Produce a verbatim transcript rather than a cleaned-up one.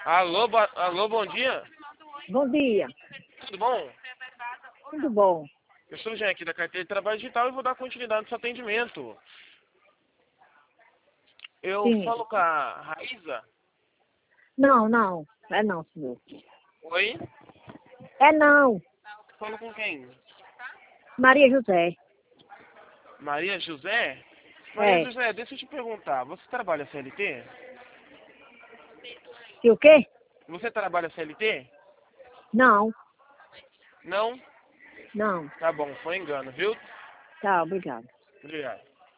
Alô, bo... Alô, bom dia. Bom dia. Tudo bom? Tudo bom? Eu sou o Jean aqui da carteira de trabalho digital e vou dar continuidade no seu atendimento. Eu Sim. falo com a Raíza. Não, não. É não, senhor. Oi? É não. Falo com quem? Maria José. Maria José? Maria É. José, deixa eu te perguntar. Você trabalha C L T? E o quê? Você trabalha C L T? Não. Não? Não. Tá bom, foi engano, viu? Tá, obrigado. Obrigado.